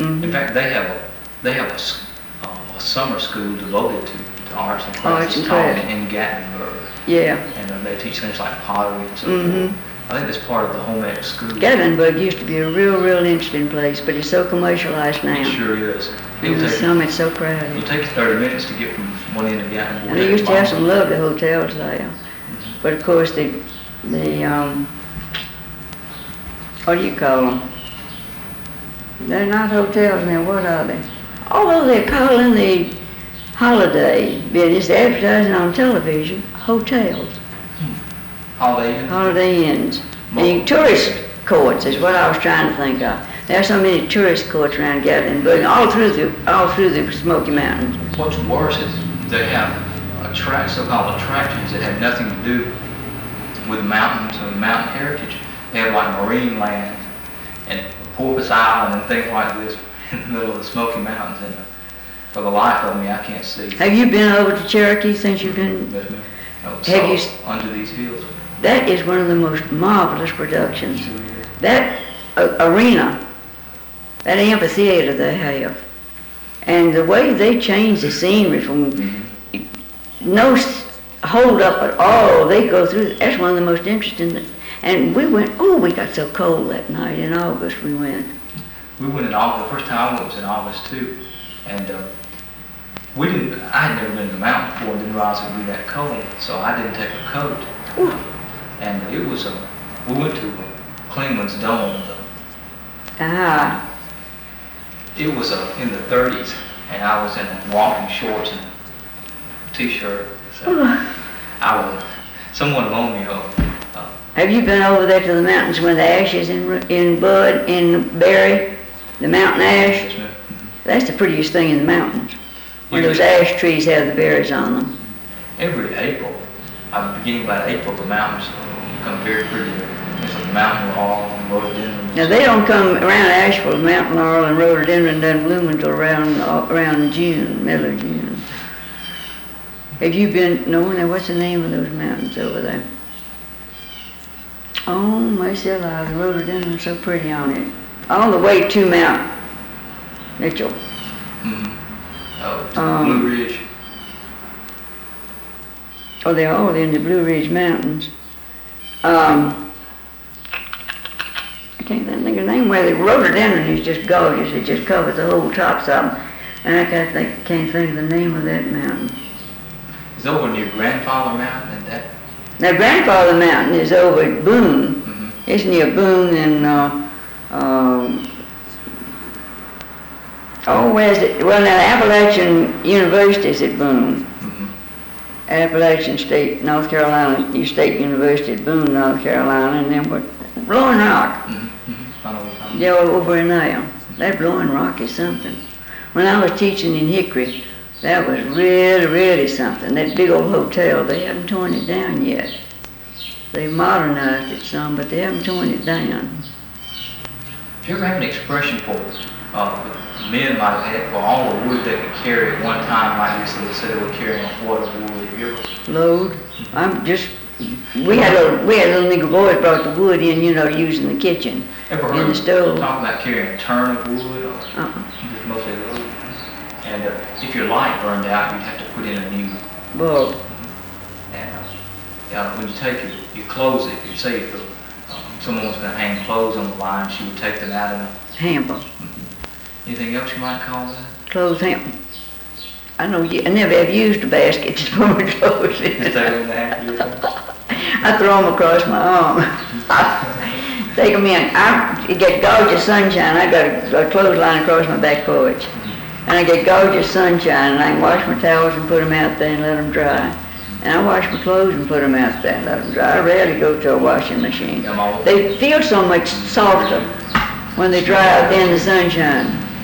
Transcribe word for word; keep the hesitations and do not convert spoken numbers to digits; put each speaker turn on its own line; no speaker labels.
Mm-hmm.
In fact, they have a, they have a, s- um, a summer school devoted to, to arts and
Arts
crafts
and
taught
crafts.
in Gatlinburg.
Yeah.
And uh, they teach things like pottery and so
Mm-hmm.
forth. I think that's part of the home ec school.
Gatlinburg used to be a real, real interesting place, but it's so commercialized now.
It sure is.
In
It'll
the
take,
summer, it's so crowded.
it'll take you thirty minutes to get from one end of Gatlinburg.
And they used to have some lovely hotels there. But of course, the, the, um, what do you call them? They're not hotels now, what are they? Although they're calling the holiday business, they're advertising on television, hotels,
Holiday Inn.
Holiday Inns. The tourist courts is what I was trying to think of. There are so many tourist courts around Gatlinburg, all through the, all through the Smoky Mountains.
What's worse is they have attract, so-called attractions that have nothing to do with mountains or mountain heritage. They have like marine land and Porpoise Island and things like this in the middle of the Smoky Mountains. And uh, for the life of me, I can't see.
Have you been over to Cherokee since you've been?
Yes, ma'am. No,
Have
so,
you s-
under these hills?
That is one of the most marvelous productions.
Sure is.
That uh, arena, that amphitheater they have, and the way they change the scenery from no s- hold up at all, they go through, that's one of the most interesting. And we went, oh, we got so cold that night in August we went.
We went in August. The first time I went was in August too, and uh, we didn't. I had never been to the mountains before and didn't realize it would be that cold, so I didn't take a coat.
Ooh.
And it was a. We went to Clingman's Dome.
Ah,
It was uh, in the thirties, and I was in walking shorts and t-shirt. So
ooh.
I was. Someone loaned me a. Uh,
Have you been over there to the mountains where the ash is in, in bud, in berry, the mountain ash?
yes, ma'am.
That's the prettiest thing in the mountains, when
Yeah.
those ash trees have the berries on them.
Every April, I'm beginning about April, the mountains become very pretty. It's like mountain laurel and rhododendron.
Now, they don't come around Asheville, mountain laurel and rhododendron doesn't bloom until around, uh, around June, middle of June. Have you been, no, now what's the name of those mountains over there? Oh, mercy alive, the rhododendron's so pretty on it. All the way to Mount Mitchell.
Mm-hmm. Oh, to
Um,
Blue Ridge.
Oh, they're all in the Blue Ridge Mountains. Um, I can't think of the name where the rhododendron is just gorgeous. It just covers the whole tops of them. And I can't think, can't think of the name of that mountain.
It's over near Grandfather Mountain, and that.
Now, Grandfather Mountain is over at Boone.
Mm-hmm.
It's near Boone and, uh, um, oh, where's it? Well, now, Appalachian University is at Boone.
Mm-hmm.
Appalachian State, North Carolina, State University at Boone, North Carolina, and then what? Blowing Rock.
Mm-hmm. Mm-hmm. I know what you're talking
Yeah, over in there. That Blowing Rock is something. When I was teaching in Hickory, that was really, really something. That big old hotel, they haven't torn it down yet. They modernized it some, but they haven't torn it down.
Do you ever have an expression for uh, men might have had for all the wood they could carry at one time, like this, they said they were carrying a quart of wood? Have you ever?
Load. I'm just, we had a, we had little nigger boys brought the wood in, you know, using the kitchen,
Ever
in
heard
the stove.
talk about carrying a turn of wood or
Uh-uh.
just mostly load? And uh, if your light burned out, you'd have to put in a new.
Bulb.
And uh, yeah, when you take your, your clothes, if you say if uh, um, someone was going to hang clothes on the line, she would take them out in a.
Hamper.
Anything else you might call that?
Clothes hamper. I know you, I never have used a basket to put my clothes in.
Just take them in the hamper.
I throw them across my arm. Take them in. I get gorgeous sunshine. I got a, a clothesline across my back porch. And I get gorgeous sunshine, and I can wash my towels and put them out there and let them dry. And I wash my clothes and put them out there and let them dry. I rarely go to a washing machine. They feel so much softer when they dry out there in the sunshine.